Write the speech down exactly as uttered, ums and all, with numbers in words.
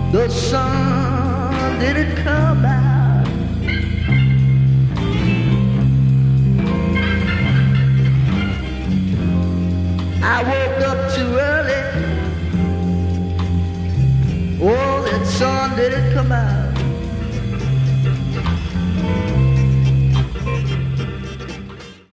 The sun didn't come out. I woke up too early. Oh, that sun didn't come out.